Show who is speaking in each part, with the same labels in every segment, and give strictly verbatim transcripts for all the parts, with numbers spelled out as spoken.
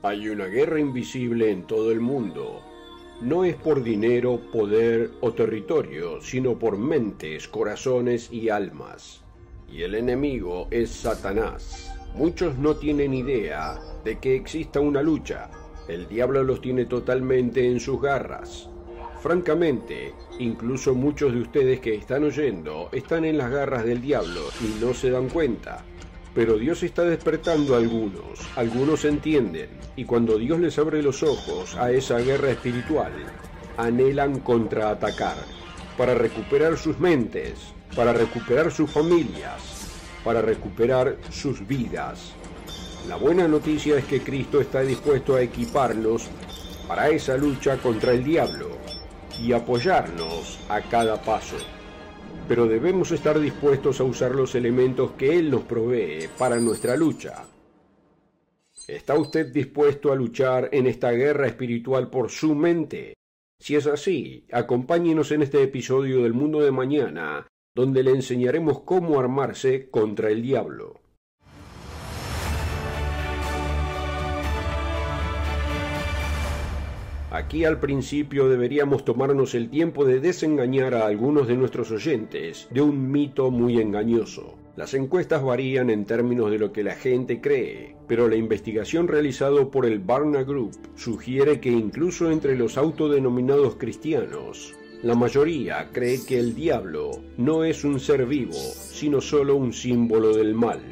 Speaker 1: Hay una guerra invisible en todo el mundo. No es por dinero, poder o territorio, sino por mentes, corazones y almas. Y el enemigo es Satanás. Muchos no tienen idea de que exista una lucha. El diablo los tiene totalmente en sus garras. Francamente, incluso muchos de ustedes que están oyendo están en las garras del diablo y no se dan cuenta. Pero Dios está despertando a algunos, algunos entienden, y cuando Dios les abre los ojos a esa guerra espiritual, anhelan contraatacar, para recuperar sus mentes, para recuperar sus familias, para recuperar sus vidas. La buena noticia es que Cristo está dispuesto a equiparnos para esa lucha contra el diablo y apoyarnos a cada paso. Pero debemos estar dispuestos a usar los elementos que Él nos provee para nuestra lucha. ¿Está usted dispuesto a luchar en esta guerra espiritual por su mente? Si es así, acompáñenos en este episodio del Mundo de Mañana, donde le enseñaremos cómo armarse contra el diablo. Aquí al principio deberíamos tomarnos el tiempo de desengañar a algunos de nuestros oyentes de un mito muy engañoso. Las encuestas varían en términos de lo que la gente cree, pero la investigación realizada por el Barna Group sugiere que incluso entre los autodenominados cristianos, la mayoría cree que el diablo no es un ser vivo, sino solo un símbolo del mal.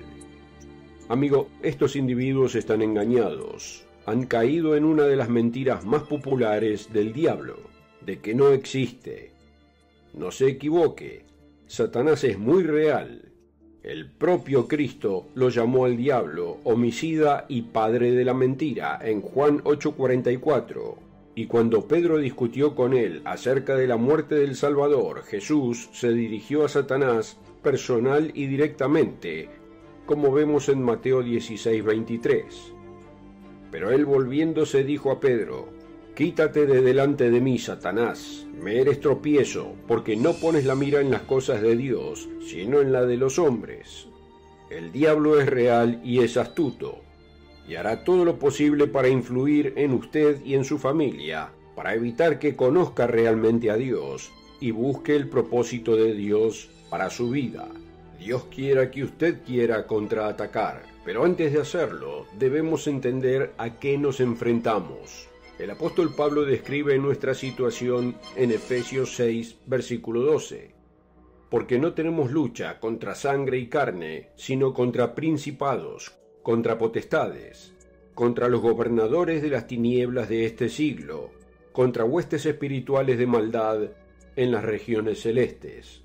Speaker 1: Amigo, estos individuos están engañados. Han caído en una de las mentiras más populares del diablo, de que no existe. No se equivoque, Satanás es muy real. El propio Cristo lo llamó al diablo homicida y padre de la mentira en Juan ocho cuarenta y cuatro. Y cuando Pedro discutió con él acerca de la muerte del Salvador, Jesús se dirigió a Satanás personal y directamente, como vemos en Mateo dieciséis veintitrés. Pero él volviéndose dijo a Pedro: «Quítate de delante de mí, Satanás, me eres tropiezo, porque no pones la mira en las cosas de Dios, sino en la de los hombres». El diablo es real y es astuto, y hará todo lo posible para influir en usted y en su familia, para evitar que conozca realmente a Dios y busque el propósito de Dios para su vida. Dios quiera que usted quiera contraatacar, pero antes de hacerlo, debemos entender a qué nos enfrentamos. El apóstol Pablo describe nuestra situación en Efesios seis, versículo doce. Porque no tenemos lucha contra sangre y carne, sino contra principados, contra potestades, contra los gobernadores de las tinieblas de este siglo, contra huestes espirituales de maldad en las regiones celestes.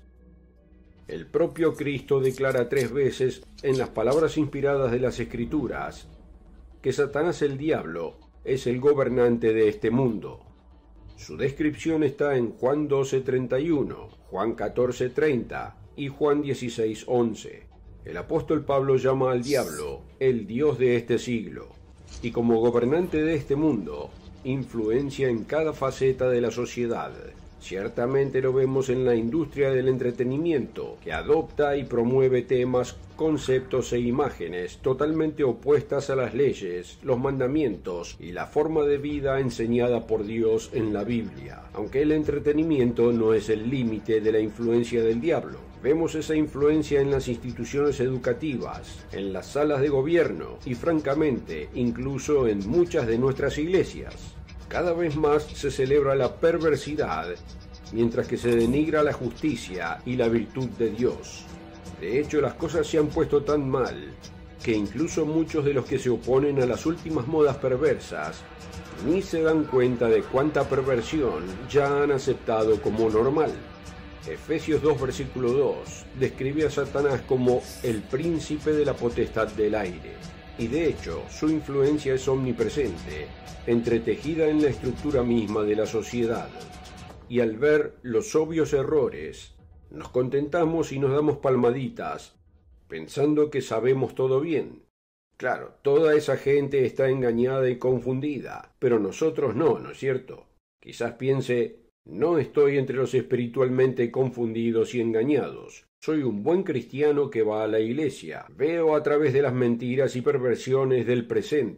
Speaker 1: El propio Cristo declara tres veces en las palabras inspiradas de las Escrituras que Satanás el diablo es el gobernante de este mundo. Su descripción está en Juan doce treinta y uno, Juan catorce treinta y Juan dieciséis once. El apóstol Pablo llama al diablo el Dios de este siglo, y como gobernante de este mundo, influencia en cada faceta de la sociedad. Ciertamente lo vemos en la industria del entretenimiento, que adopta y promueve temas, conceptos e imágenes totalmente opuestas a las leyes, los mandamientos y la forma de vida enseñada por Dios en la Biblia. Aunque el entretenimiento no es el límite de la influencia del diablo, vemos esa influencia en las instituciones educativas, en las salas de gobierno y, francamente, incluso en muchas de nuestras iglesias. Cada vez más se celebra la perversidad, mientras que se denigra la justicia y la virtud de Dios. De hecho, las cosas se han puesto tan mal, que incluso muchos de los que se oponen a las últimas modas perversas, ni se dan cuenta de cuánta perversión ya han aceptado como normal. Efesios dos, versículo dos, describe a Satanás como el príncipe de la potestad del aire. Y de hecho, su influencia es omnipresente, entretejida en la estructura misma de la sociedad. Y al ver los obvios errores, nos contentamos y nos damos palmaditas, pensando que sabemos todo bien. Claro, toda esa gente está engañada y confundida, pero nosotros no, ¿no es cierto? Quizás piense: no estoy entre los espiritualmente confundidos y engañados. Soy un buen cristiano que va a la iglesia. Veo a través de las mentiras y perversiones del presente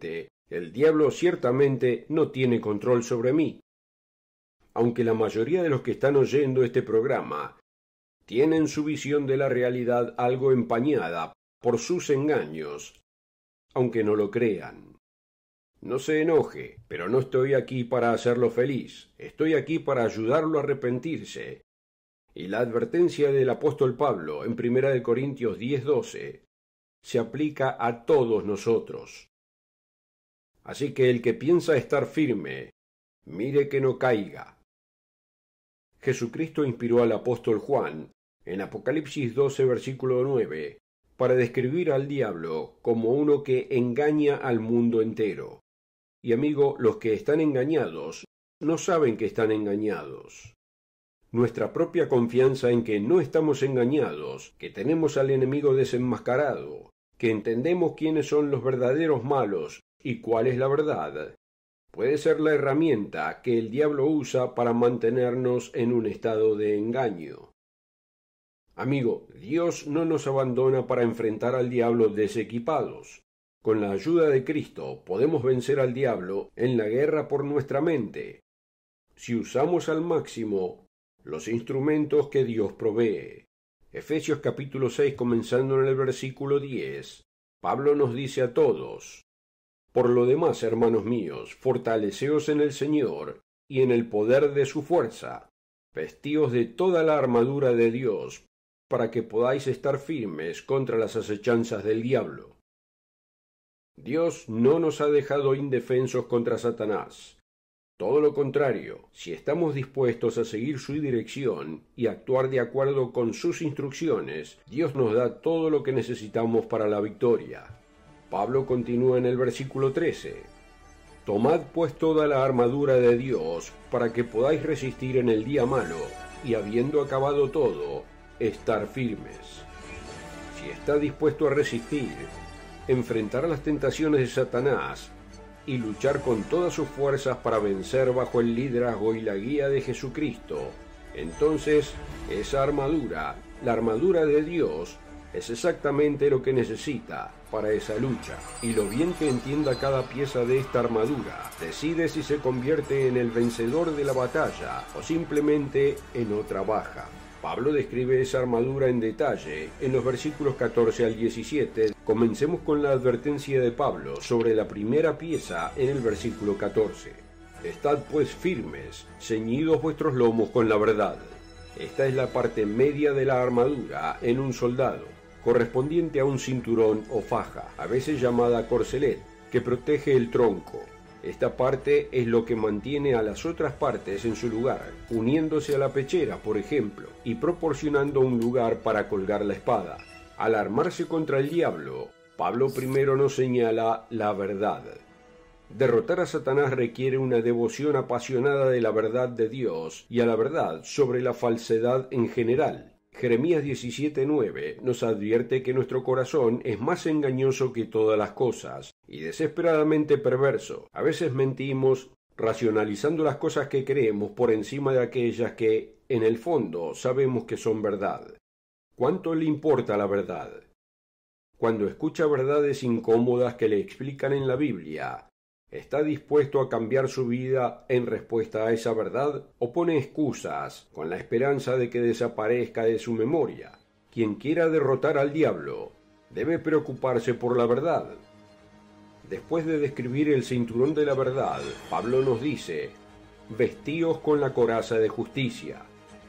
Speaker 1: El diablo ciertamente no tiene control sobre mí. Aunque la mayoría de los que están oyendo este programa tienen su visión de la realidad algo empañada por sus engaños, aunque no lo crean. No se enoje, pero no estoy aquí para hacerlo feliz, estoy aquí para ayudarlo a arrepentirse. Y la advertencia del apóstol Pablo en primera de Corintios diez doce se aplica a todos nosotros. Así que el que piensa estar firme, mire que no caiga. Jesucristo inspiró al apóstol Juan en Apocalipsis doce versículo nueve para describir al diablo como uno que engaña al mundo entero. Y amigo, los que están engañados no saben que están engañados. Nuestra propia confianza en que no estamos engañados, que tenemos al enemigo desenmascarado, que entendemos quiénes son los verdaderos malos y cuál es la verdad, puede ser la herramienta que el diablo usa para mantenernos en un estado de engaño. Amigo, Dios no nos abandona para enfrentar al diablo desequipados. Con la ayuda de Cristo podemos vencer al diablo en la guerra por nuestra mente, si usamos al máximo los instrumentos que Dios provee. Efesios capítulo seis, comenzando en el versículo diez, Pablo nos dice a todos: Por lo demás, hermanos míos, fortaleceos en el Señor y en el poder de su fuerza, vestíos de toda la armadura de Dios, para que podáis estar firmes contra las acechanzas del diablo. Dios no nos ha dejado indefensos contra Satanás. Todo lo contrario, si estamos dispuestos a seguir su dirección y actuar de acuerdo con sus instrucciones, Dios nos da todo lo que necesitamos para la victoria. Pablo continúa en el versículo trece. Tomad pues toda la armadura de Dios para que podáis resistir en el día malo y habiendo acabado todo, estar firmes. Si está dispuesto a resistir, enfrentar las tentaciones de Satanás y luchar con todas sus fuerzas para vencer bajo el liderazgo y la guía de Jesucristo, entonces esa armadura, la armadura de Dios, es exactamente lo que necesita para esa lucha. Y lo bien que entienda cada pieza de esta armadura, decide si se convierte en el vencedor de la batalla o simplemente en otra baja. Pablo describe esa armadura en detalle en los versículos catorce al diecisiete. Comencemos con la advertencia de Pablo sobre la primera pieza en el versículo catorce. Estad pues firmes, ceñidos vuestros lomos con la verdad. Esta es la parte media de la armadura en un soldado, correspondiente a un cinturón o faja, a veces llamada corselet, que protege el tronco. Esta parte es lo que mantiene a las otras partes en su lugar, uniéndose a la pechera, por ejemplo, y proporcionando un lugar para colgar la espada. Al armarse contra el diablo, Pablo primero nos señala la verdad. Derrotar a Satanás requiere una devoción apasionada de la verdad de Dios y a la verdad sobre la falsedad en general. Jeremías diecisiete nueve nos advierte que nuestro corazón es más engañoso que todas las cosas y desesperadamente perverso. A veces mentimos racionalizando las cosas que creemos por encima de aquellas que, en el fondo, sabemos que son verdad. ¿Cuánto le importa la verdad? Cuando escucha verdades incómodas que le explican en la Biblia, ¿está dispuesto a cambiar su vida en respuesta a esa verdad o pone excusas con la esperanza de que desaparezca de su memoria? Quien quiera derrotar al diablo debe preocuparse por la verdad. Después de describir el cinturón de la verdad, Pablo nos dice: vestíos con la coraza de justicia.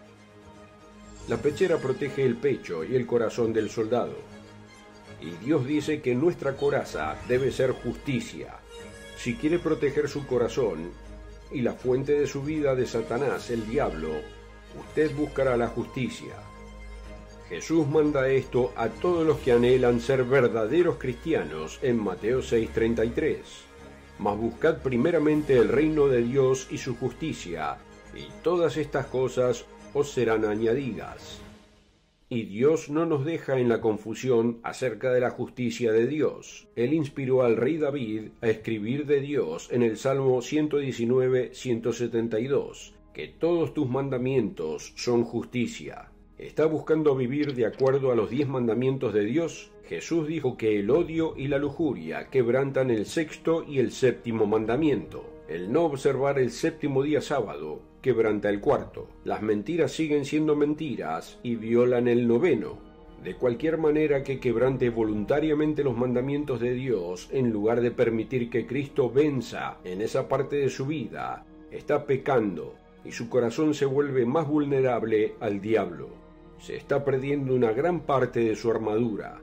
Speaker 1: La pechera protege el pecho y el corazón del soldado, y Dios dice que nuestra coraza debe ser justicia. Si quiere proteger su corazón y la fuente de su vida de Satanás, el diablo, usted buscará la justicia. Jesús manda esto a todos los que anhelan ser verdaderos cristianos en Mateo seis treinta y tres. Mas buscad primeramente el reino de Dios y su justicia, y todas estas cosas os serán añadidas. Y Dios no nos deja en la confusión acerca de la justicia de Dios. Él inspiró al rey David a escribir de Dios en el Salmo ciento diecinueve ciento setenta y dos, que todos tus mandamientos son justicia. ¿Está buscando vivir de acuerdo a los diez mandamientos de Dios? Jesús dijo que el odio y la lujuria quebrantan el sexto y el séptimo mandamiento. El no observar el séptimo día sábado quebranta el cuarto. Las mentiras siguen siendo mentiras y violan el noveno. De cualquier manera que quebrante voluntariamente los mandamientos de Dios en lugar de permitir que Cristo venza en esa parte de su vida, está pecando y su corazón se vuelve más vulnerable al diablo. Se está perdiendo una gran parte de su armadura.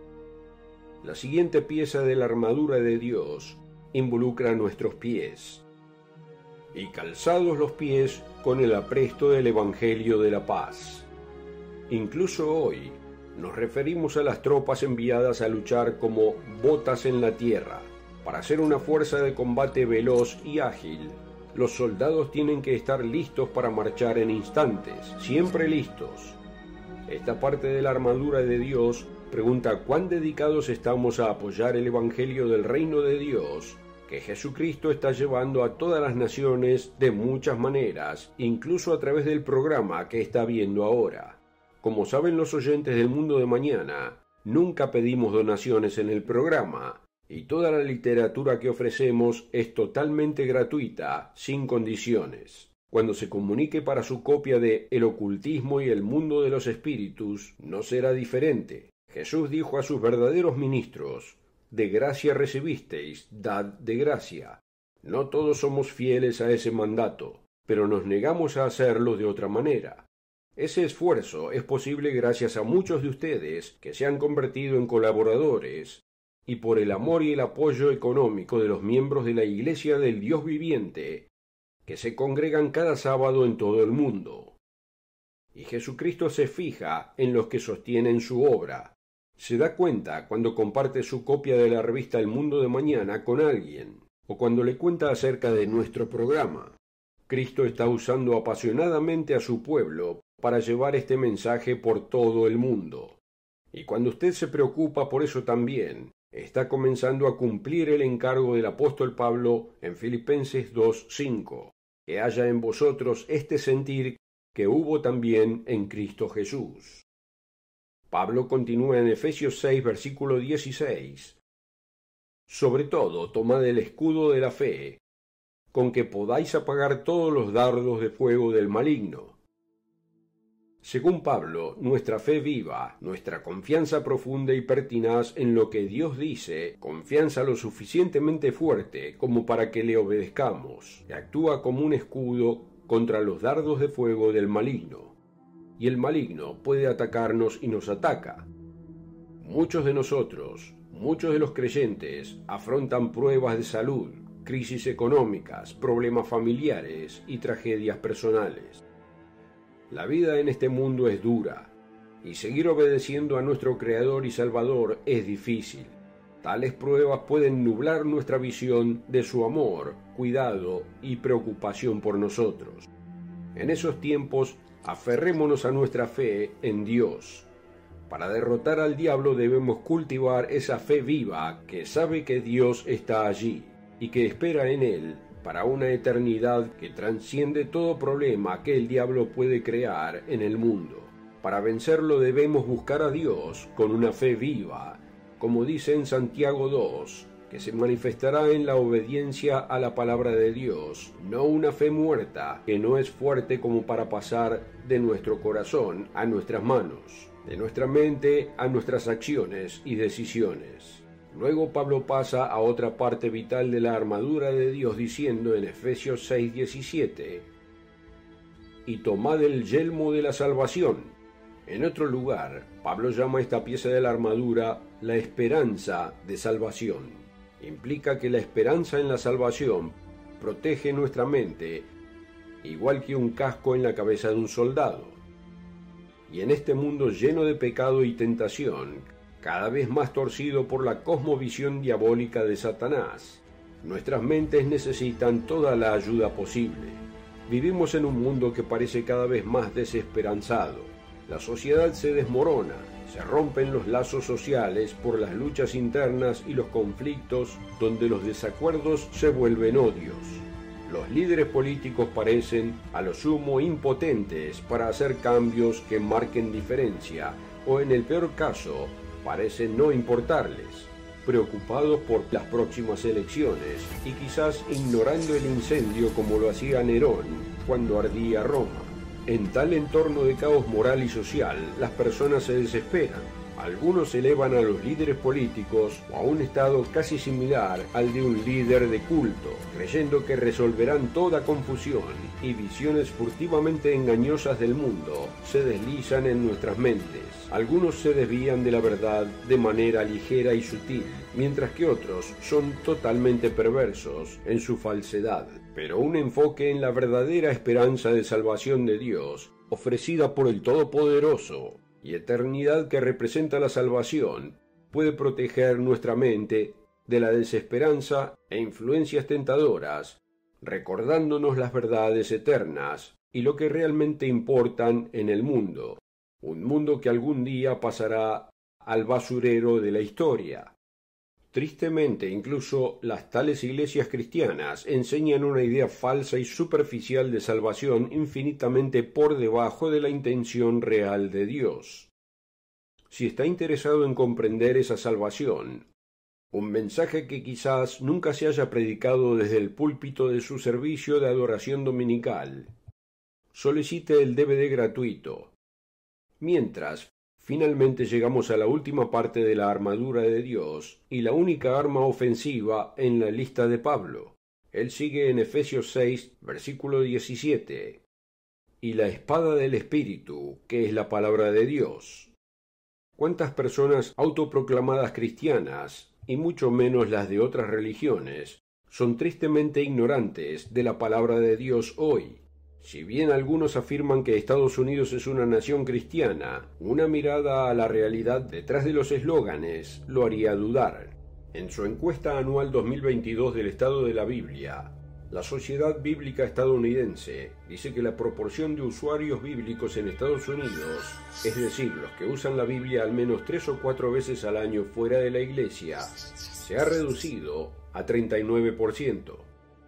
Speaker 1: La siguiente pieza de la armadura de Dios involucra nuestros pies. Y calzados los pies con el apresto del Evangelio de la paz. Incluso hoy nos referimos a las tropas enviadas a luchar como botas en la tierra. Para ser una fuerza de combate veloz y ágil, los soldados tienen que estar listos para marchar en instantes, siempre listos. Esta parte de la armadura de Dios pregunta cuán dedicados estamos a apoyar el Evangelio del Reino de Dios, que Jesucristo está llevando a todas las naciones de muchas maneras, incluso a través del programa que está viendo ahora. Como saben los oyentes del Mundo de Mañana, nunca pedimos donaciones en el programa, y toda la literatura que ofrecemos es totalmente gratuita, sin condiciones. Cuando se comunique para su copia de El ocultismo y el mundo de los espíritus, no será diferente. Jesús dijo a sus verdaderos ministros: de gracia recibisteis, dad de gracia. No todos somos fieles a ese mandato, pero nos negamos a hacerlo de otra manera. Ese esfuerzo es posible gracias a muchos de ustedes que se han convertido en colaboradores y por el amor y el apoyo económico de los miembros de la Iglesia del Dios viviente que se congregan cada sábado en todo el mundo. Y Jesucristo se fija en los que sostienen su obra. Se da cuenta cuando comparte su copia de la revista El Mundo de Mañana con alguien, o cuando le cuenta acerca de nuestro programa. Cristo está usando apasionadamente a su pueblo para llevar este mensaje por todo el mundo. Y cuando usted se preocupa por eso también, está comenzando a cumplir el encargo del apóstol Pablo en Filipenses dos cinco, que haya en vosotros este sentir que hubo también en Cristo Jesús. Pablo continúa en Efesios seis, versículo dieciséis. Sobre todo, tomad el escudo de la fe, con que podáis apagar todos los dardos de fuego del maligno. Según Pablo, nuestra fe viva, nuestra confianza profunda y pertinaz en lo que Dios dice, confianza lo suficientemente fuerte como para que le obedezcamos, que actúa como un escudo contra los dardos de fuego del maligno. Y el maligno puede atacarnos y nos ataca. Muchos de nosotros, muchos de los creyentes, afrontan pruebas de salud, crisis económicas, problemas familiares y tragedias personales. La vida en este mundo es dura, y seguir obedeciendo a nuestro Creador y Salvador es difícil. Tales pruebas pueden nublar nuestra visión de su amor, cuidado y preocupación por nosotros. En esos tiempos, aferrémonos a nuestra fe en Dios. Para derrotar al diablo debemos cultivar esa fe viva que sabe que Dios está allí y que espera en Él para una eternidad que trasciende todo problema que el diablo puede crear en el mundo. Para vencerlo debemos buscar a Dios con una fe viva, como dice en Santiago dos, que se manifestará en la obediencia a la palabra de Dios, no una fe muerta que no es fuerte como para pasar de nuestro corazón a nuestras manos, de nuestra mente a nuestras acciones y decisiones. Luego Pablo pasa a otra parte vital de la armadura de Dios diciendo en Efesios seis diecisiete: y tomad el yelmo de la salvación. En otro lugar, Pablo llama a esta pieza de la armadura la esperanza de salvación. Implica que la esperanza en la salvación protege nuestra mente, igual que un casco en la cabeza de un soldado. Y en este mundo lleno de pecado y tentación, cada vez más torcido por la cosmovisión diabólica de Satanás, nuestras mentes necesitan toda la ayuda posible. Vivimos en un mundo que parece cada vez más desesperanzado. La sociedad se desmorona, se rompen los lazos sociales por las luchas internas y los conflictos donde los desacuerdos se vuelven odios. Los líderes políticos parecen a lo sumo impotentes para hacer cambios que marquen diferencia, o en el peor caso, parecen no importarles, preocupados por las próximas elecciones y quizás ignorando el incendio como lo hacía Nerón cuando ardía Roma. En tal entorno de caos moral y social, las personas se desesperan. Algunos elevan a los líderes políticos a un estado casi similar al de un líder de culto, creyendo que resolverán toda confusión, y visiones furtivamente engañosas del mundo se deslizan en nuestras mentes. Algunos se desvían de la verdad de manera ligera y sutil, mientras que otros son totalmente perversos en su falsedad. Pero un enfoque en la verdadera esperanza de salvación de Dios, ofrecida por el Todopoderoso, y eternidad que representa la salvación, puede proteger nuestra mente de la desesperanza e influencias tentadoras, recordándonos las verdades eternas y lo que realmente importan en el mundo, un mundo que algún día pasará al basurero de la historia. Tristemente, incluso las tales iglesias cristianas enseñan una idea falsa y superficial de salvación infinitamente por debajo de la intención real de Dios. Si está interesado en comprender esa salvación, un mensaje que quizás nunca se haya predicado desde el púlpito de su servicio de adoración dominical, solicite el D V D gratuito. Mientras, finalmente llegamos a la última parte de la armadura de Dios y la única arma ofensiva en la lista de Pablo. Él sigue en Efesios seis, versículo diecisiete. Y la espada del Espíritu, que es la palabra de Dios. ¿Cuántas personas autoproclamadas cristianas, y mucho menos las de otras religiones, son tristemente ignorantes de la palabra de Dios hoy? Si bien algunos afirman que Estados Unidos es una nación cristiana, una mirada a la realidad detrás de los eslóganes lo haría dudar. En su encuesta anual dos mil veintidós del Estado de la Biblia, la Sociedad Bíblica Estadounidense dice que la proporción de usuarios bíblicos en Estados Unidos, es decir, los que usan la Biblia al menos tres o cuatro veces al año fuera de la iglesia, se ha reducido a treinta y nueve por ciento.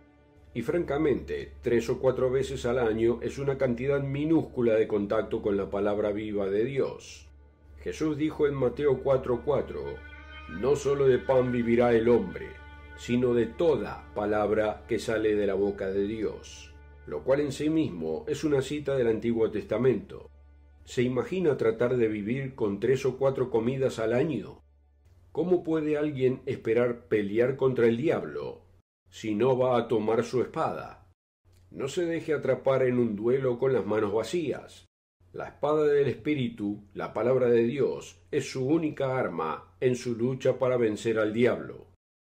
Speaker 1: Y francamente, tres o cuatro veces al año es una cantidad minúscula de contacto con la palabra viva de Dios. Jesús dijo en Mateo cuatro cuatro, no solo de pan vivirá el hombre, sino de toda palabra que sale de la boca de Dios, lo cual en sí mismo es una cita del Antiguo Testamento. ¿Se imagina tratar de vivir con tres o cuatro comidas al año? ¿Cómo puede alguien esperar pelear contra el diablo si no va a tomar su espada? No se deje atrapar en un duelo con las manos vacías. La espada del Espíritu, la palabra de Dios, es su única arma en su lucha para vencer al diablo.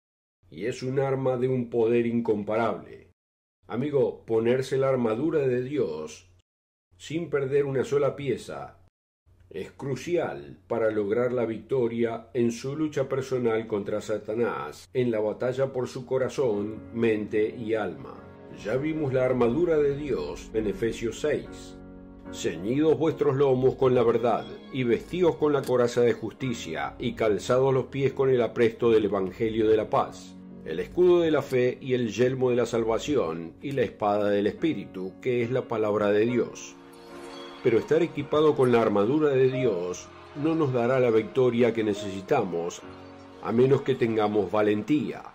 Speaker 1: Y es un arma de un poder incomparable. Amigo, ponerse la armadura de Dios sin perder una sola pieza es crucial para lograr la victoria en su lucha personal contra Satanás, en la batalla por su corazón, mente y alma. Ya vimos la armadura de Dios en Efesios seis. Ceñidos vuestros lomos con la verdad, y vestidos con la coraza de justicia, y calzados los pies con el apresto del Evangelio de la paz, el escudo de la fe y el yelmo de la salvación, y la espada del Espíritu, que es la palabra de Dios. Pero estar equipado con la armadura de Dios no nos dará la victoria que necesitamos, a menos que tengamos valentía.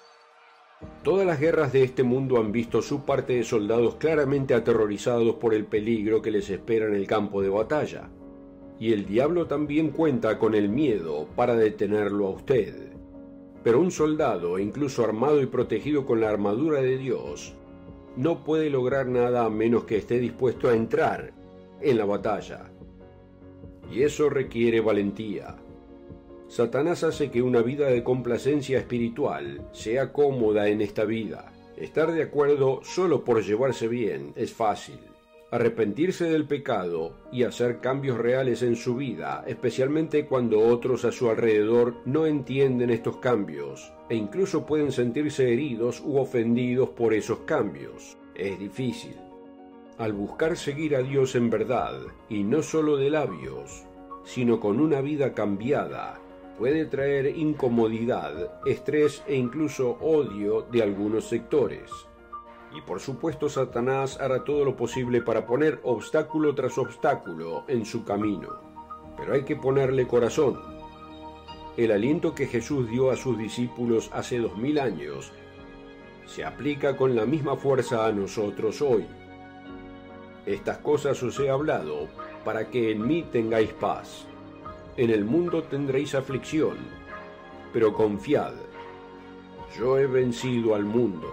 Speaker 1: Todas las guerras de este mundo han visto su parte de soldados claramente aterrorizados por el peligro que les espera en el campo de batalla. Y el diablo también cuenta con el miedo para detenerlo a usted. Pero un soldado, incluso armado y protegido con la armadura de Dios, no puede lograr nada a menos que esté dispuesto a entrar en la batalla. Y eso requiere valentía. Satanás hace que una vida de complacencia espiritual sea cómoda en esta vida. Estar de acuerdo solo por llevarse bien es fácil. Arrepentirse del pecado y hacer cambios reales en su vida, especialmente cuando otros a su alrededor no entienden estos cambios e incluso pueden sentirse heridos u ofendidos por esos cambios, es difícil. Al buscar seguir a Dios en verdad, y no solo de labios, sino con una vida cambiada, puede traer incomodidad, estrés e incluso odio de algunos sectores. Y por supuesto Satanás hará todo lo posible para poner obstáculo tras obstáculo en su camino. Pero hay que ponerle corazón. El aliento que Jesús dio a sus discípulos hace dos mil años se aplica con la misma fuerza a nosotros hoy. Estas cosas os he hablado para que en mí tengáis paz. En el mundo tendréis aflicción, pero confiad, yo he vencido al mundo.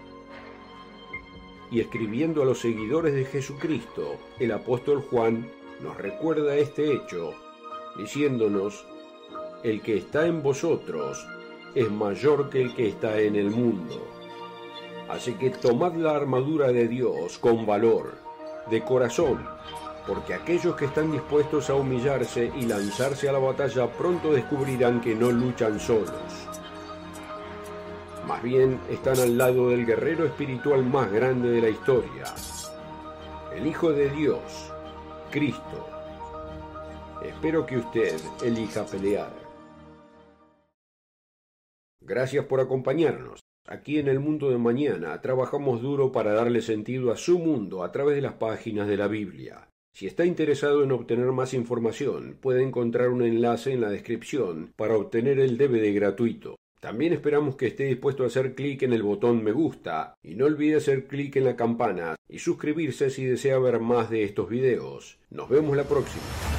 Speaker 1: Y escribiendo a los seguidores de Jesucristo, el apóstol Juan nos recuerda este hecho, diciéndonos: el que está en vosotros es mayor que el que está en el mundo. Así que tomad la armadura de Dios con valor, de corazón, porque aquellos que están dispuestos a humillarse y lanzarse a la batalla pronto descubrirán que no luchan solos. Más bien están al lado del guerrero espiritual más grande de la historia, el Hijo de Dios, Cristo. Espero que usted elija pelear. Gracias por acompañarnos. Aquí en El Mundo de Mañana trabajamos duro para darle sentido a su mundo a través de las páginas de la Biblia. Si está interesado en obtener más información, puede encontrar un enlace en la descripción para obtener el D V D gratuito. También esperamos que esté dispuesto a hacer clic en el botón me gusta y no olvide hacer clic en la campana y suscribirse si desea ver más de estos videos. Nos vemos la próxima.